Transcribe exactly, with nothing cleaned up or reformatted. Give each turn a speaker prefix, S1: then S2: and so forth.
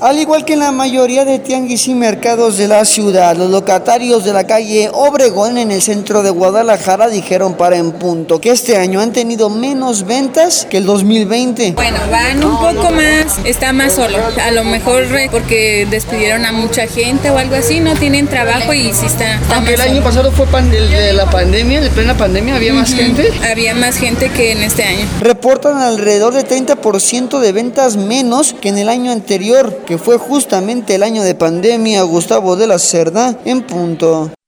S1: Al igual que en la mayoría de tianguis y mercados de la ciudad, los locatarios de la calle Obregón en el centro de Guadalajara dijeron para En Punto que este año han tenido menos ventas que el dos mil veinte.
S2: Bueno, van un poco más, está más solo, a lo mejor porque despidieron a mucha gente o algo así, no tienen trabajo y sí está, está
S1: Aunque
S2: más
S1: el año
S2: solo.
S1: pasado fue pan- el de la pandemia, de plena pandemia, había más gente.
S2: Había más gente que en este año.
S1: Reportan alrededor de treinta por ciento de ventas menos que en el año anterior, que fue justamente el año de pandemia. Gustavo de la Cerda, En Punto.